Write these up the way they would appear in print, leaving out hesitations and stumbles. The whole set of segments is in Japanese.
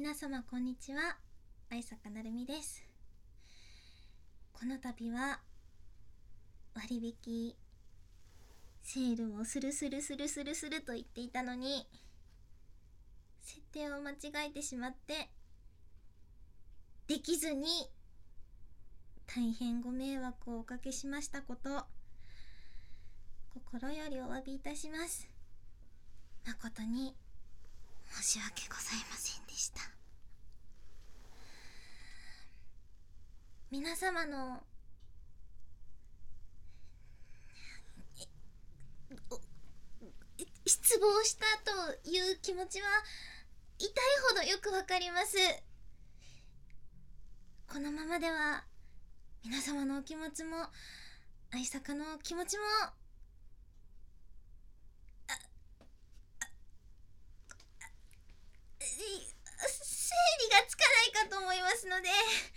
皆様こんにちは、愛坂なるみです。この度は割引セールをすると言っていたのに、設定を間違えてしまってできずに大変ご迷惑をおかけしましたこと、心よりお詫びいたします。誠に申し訳ございませんでした。皆様の失望したという気持ちは痛いほどよくわかります。このままでは皆様のお気持ちも愛坂の気持ちも整理がつかないかと思いますので、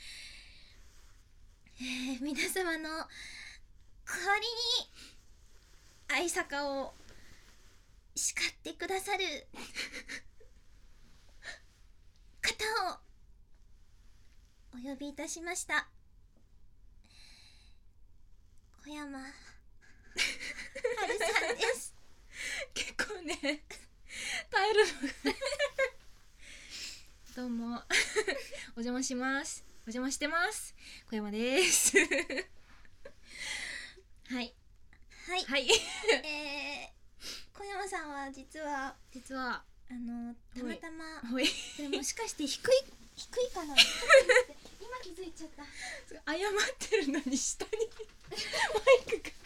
皆様の代わりに愛坂を叱ってくださる方をお呼びいたしました。小山春さんです。 結構ね、耐えるのどうもお邪魔します。お邪魔してます。小山ですはいはい、 はい。 小山さんは実はたまたまこれもしかして低いかな今気づいちゃった。 謝ってるのに下にマイクが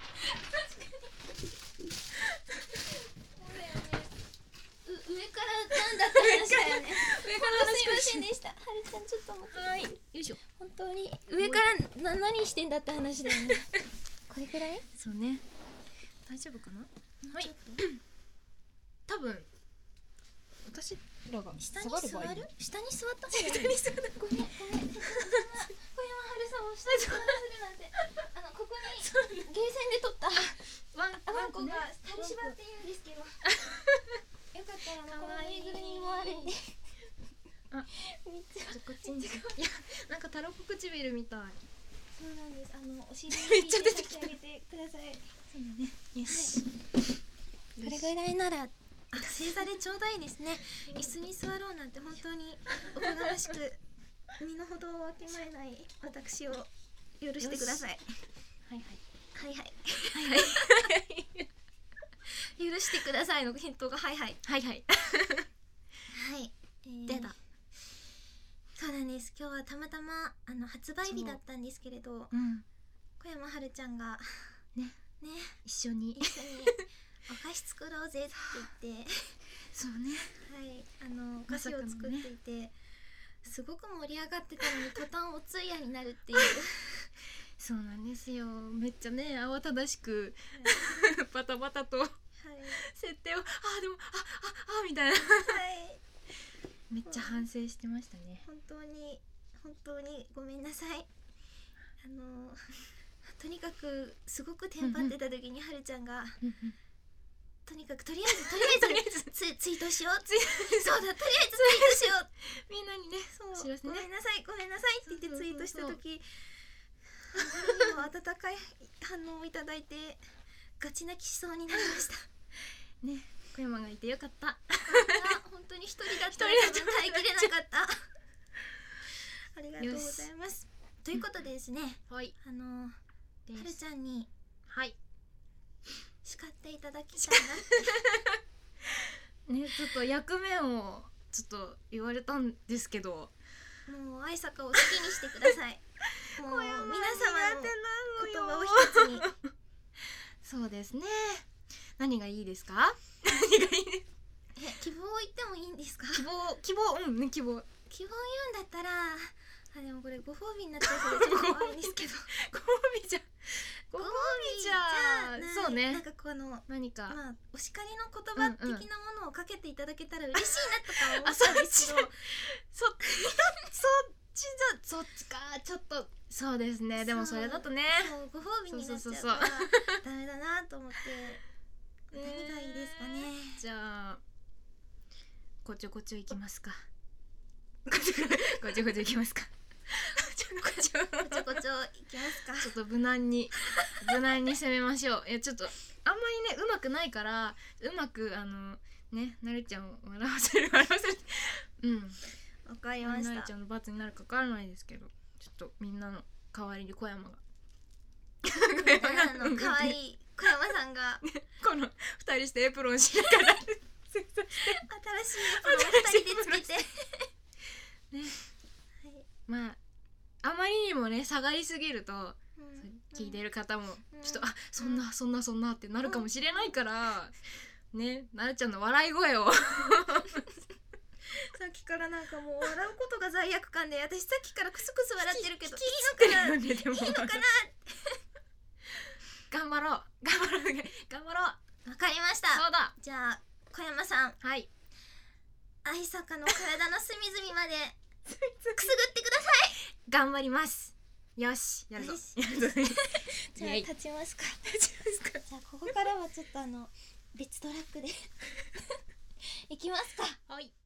上からなんだって話だよね。上からすいませんでした。はるちゃんちょっと待って。 はい、よいしょ。 本当に上から何してんだって話だよね。これくらい？ そうね。大丈夫かな？はい。多分私らが下に座る？下に座った方がいい。 下に座る。 ごめん。小山春さんを下に座らせるなんて。ここにゲーセンで撮ったワンコがタルシバって言うんですけど。よかったらこのぬいぐるみもあるんで。 あ、こっちに。いや、なんかタロコ唇みたい。 そうなんです。お尻に入れて差し上げてください。 そうだね。よし。 これぐらいなら正座でちょうどいいですね。椅子に座ろうなんて本当におこがましく身の程をわきまえない私を許してください。 はい。 許してくださいの返答がはい。 はい。 出た。そうなんです。今日はたまたま発売日だったんですけれど、小山春ちゃんがね一緒にお菓子作ろうぜって言ってそうね。 はい、お菓子を作っていて、すごく盛り上がってたのに途端お通夜になるっていうそうなんですよ。めっちゃね慌ただしくバタバタと設定をみたいなめっちゃ反省してましたね。 本当にごめんなさい。とにかくすごくテンパってた時にはるちゃんがとりあえずツイートしよう。そうだ、とりあえずツイートしよう。 みんなにね、 そう、ごめんなさいって言ってツイートした時、にも温かい反応をいただいてガチ泣きしそうになりましたね。小山がいてよかった。 本当に一人だったら多分耐えきれなかったありがとうございます。ということでですね、 はい。 はるちゃんに叱っていただきたいなね、ちょっと役目をちょっと言われたんですけど、 もう愛坂を好きにしてください。もう皆様の言葉を一つにそうですね。何がいいですか？ 希望を言ってもいいんですか？ 希望希望言うんだったらでもこれご褒美になっちゃうからちょっと怖いんですけどご褒美じゃそうね。 なんか何かお叱りの言葉的なものをかけていただけたら嬉しいなとか思ったんですけど、 そっちか。ちょっとそうですね。でもそれだとね、 ご褒美になっちゃうからダメだなと思って何がいいですかね。 じゃあこちょいきますか。 ごちょごちょいきますか。 こちょこちょいきますか。 ちょっと無難に攻めましょう。いやちょっとあんまりねうまくないからうまくねなるちゃんを笑わせるわかりました。 なるちゃんの罰になるかわからないですけど、ちょっとみんなの代わりに小山がかわいい小山さんがこの2人してエプロンしながら新しいエプロンを2人でつけてね、まああまりにもね下がりすぎると、聞いてる方もちょっとそんなってなるかもしれないからね、なるちゃんの笑い声をさっきからなんかもう笑うことが罪悪感で、私さっきからクスクス笑ってるけどいいのかな頑張ろうわかりました。 そうだ。 じゃあ小山さん、 はい、 愛坂の体の隅々までくすぐってください。 頑張ります。よしやるぞ。 じゃあ立ちますか。じゃあここからはちょっと別トラックでいきますか。 はい。